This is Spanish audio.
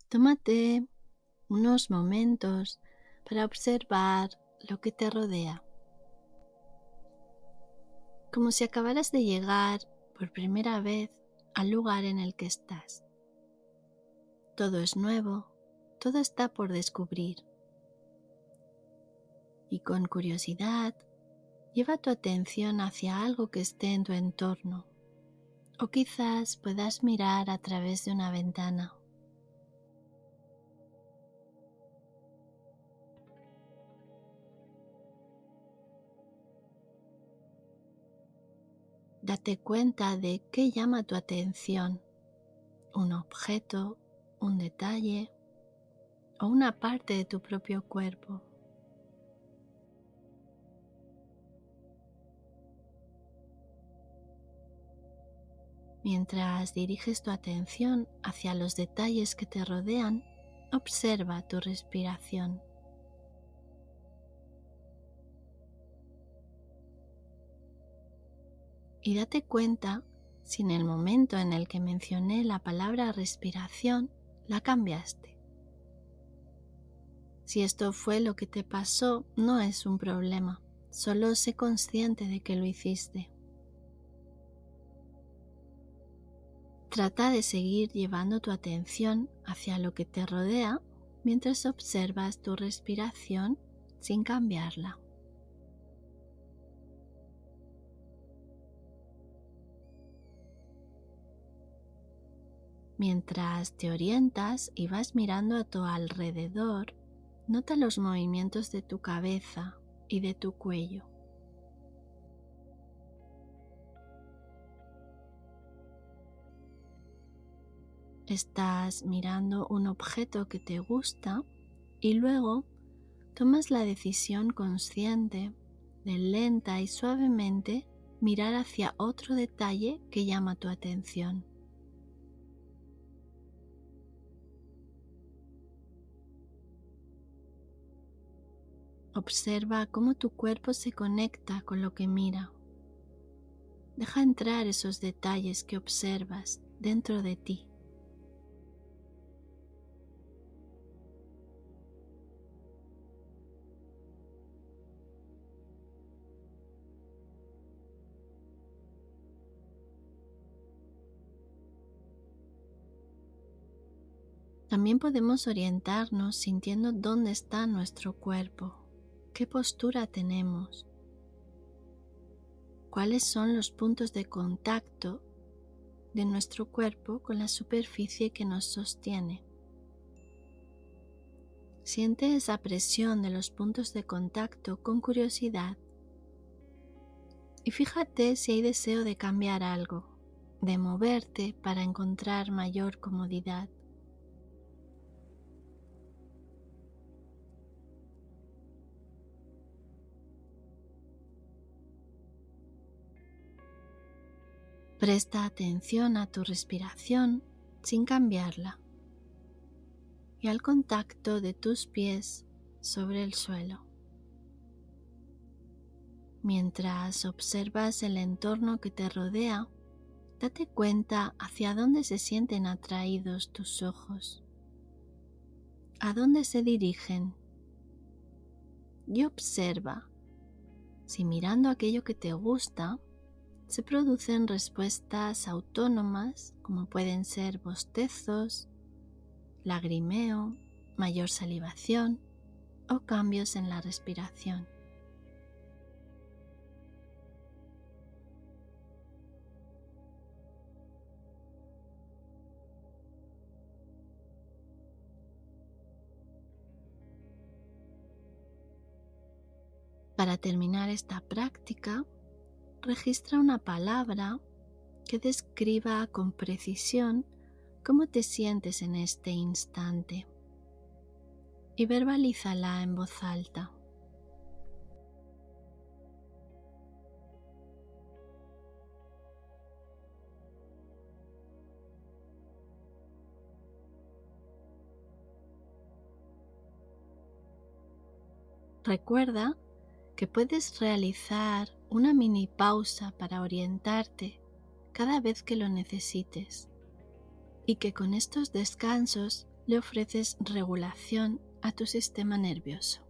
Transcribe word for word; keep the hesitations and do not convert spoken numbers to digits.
Tómate unos momentos para observar lo que te rodea, como si acabaras de llegar por primera vez al lugar en el que estás. Todo es nuevo, todo está por descubrir. Y con curiosidad, lleva tu atención hacia algo que esté en tu entorno, o quizás puedas mirar a través de una ventana. Date cuenta de qué llama tu atención, un objeto, un detalle o una parte de tu propio cuerpo. Mientras diriges tu atención hacia los detalles que te rodean, observa tu respiración. Y date cuenta si en el momento en el que mencioné la palabra respiración, la cambiaste. Si esto fue lo que te pasó, no es un problema, solo sé consciente de que lo hiciste. Trata de seguir llevando tu atención hacia lo que te rodea mientras observas tu respiración sin cambiarla. Mientras te orientas y vas mirando a tu alrededor, nota los movimientos de tu cabeza y de tu cuello. Estás mirando un objeto que te gusta y luego tomas la decisión consciente de lenta y suavemente mirar hacia otro detalle que llama tu atención. Observa cómo tu cuerpo se conecta con lo que mira. Deja entrar esos detalles que observas dentro de ti. También podemos orientarnos sintiendo dónde está nuestro cuerpo, qué postura tenemos, cuáles son los puntos de contacto de nuestro cuerpo con la superficie que nos sostiene. Siente esa presión de los puntos de contacto con curiosidad y fíjate si hay deseo de cambiar algo, de moverte para encontrar mayor comodidad. Presta atención a tu respiración sin cambiarla y al contacto de tus pies sobre el suelo. Mientras observas el entorno que te rodea, date cuenta hacia dónde se sienten atraídos tus ojos, a dónde se dirigen y observa si mirando aquello que te gusta se producen respuestas autónomas como pueden ser bostezos, lagrimeo, mayor salivación o cambios en la respiración. Para terminar esta práctica, registra una palabra que describa con precisión cómo te sientes en este instante y verbalízala en voz alta. Recuerda que puedes realizar una mini pausa para orientarte cada vez que lo necesites y que con estos descansos le ofreces regulación a tu sistema nervioso.